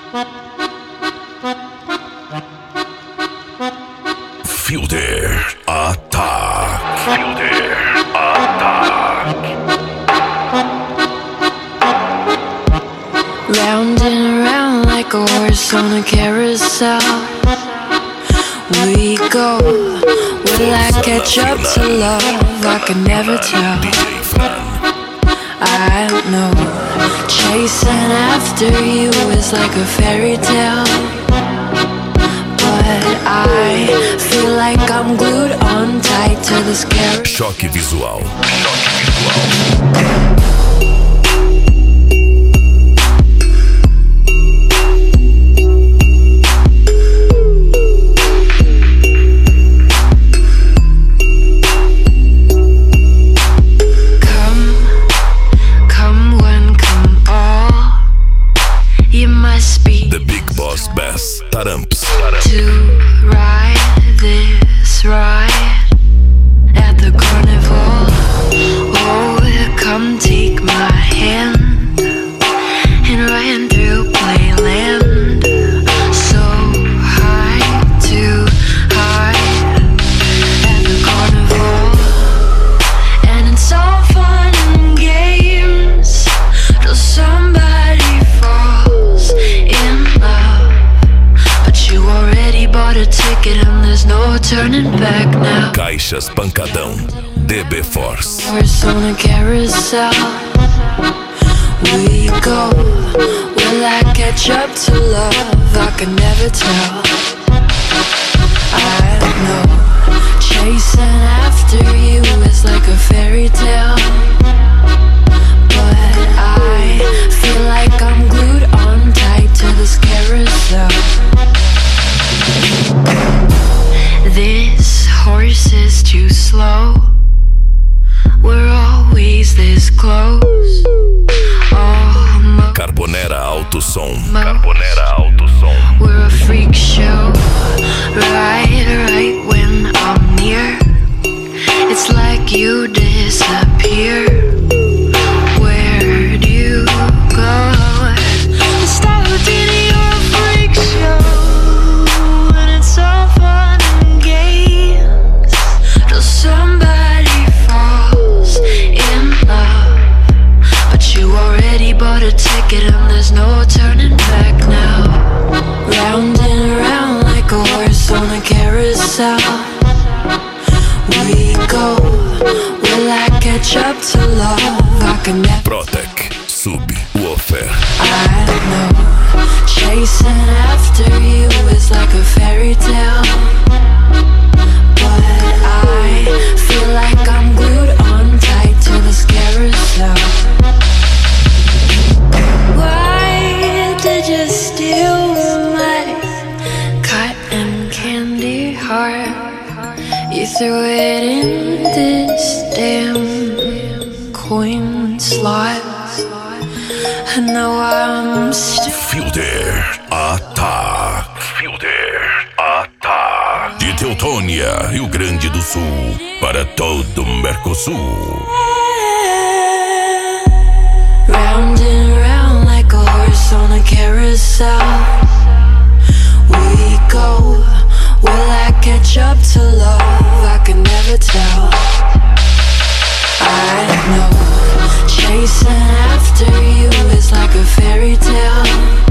Fielder Attack. Fielder Attack. Round and round like a horse on a carousel we go. Will I catch up to love? I can never tell. I don't know. Chasing after you is like a fairy tale, but I feel like I'm glued on tight to this carousel. Choque visual. The Big Boss Bass Taramps. To ride this ride at the carnival. Oh, come take my hand and ride through playland. So high, too high at the carnival. And it's all fun and games till somebody falls in love. But you already bought a ticket and there's no turning back now. Caixas Pancadão. DB Force. Horse on a carousel we go. Will I catch up to love? I can never tell. I don't know. Chasing after you is like a fairy tale, but I feel like I'm glued on tight to this carousel. This horse is too slow. We're always this close. Almost. Carbonera Alto Som. Carbonera Alto Som. We're a freak show. Right when I'm near, it's like you disappear. Where'd you go? Stop it, you're a freak show, and it's all fun and games till somebody falls in love. But you already bought a ticket and there's no turning back now. Round and round like a horse on a carousel we go. Will I catch up to love? I can never. Protec. Subwoofer. I don't know. Chasing after you is like a fairy tale, but I feel like I'm glued on tight to this carousel. Why did you steal my cotton candy heart? You threw it in this damn coin slot, and now I'm still. Fielder Attack. Fielder Attack. De Teutônia, Rio Grande do Sul, para todo o Mercosul. Round and round like a horse on a carousel we go. Will I catch up to love? I can never tell. I don't know. Chasing after you is like a fairy tale,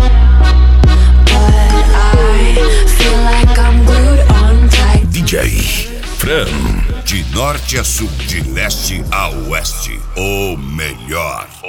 but I feel like I'm glued on tight. DJ Fran. De norte a sul, de leste a oeste, o melhor.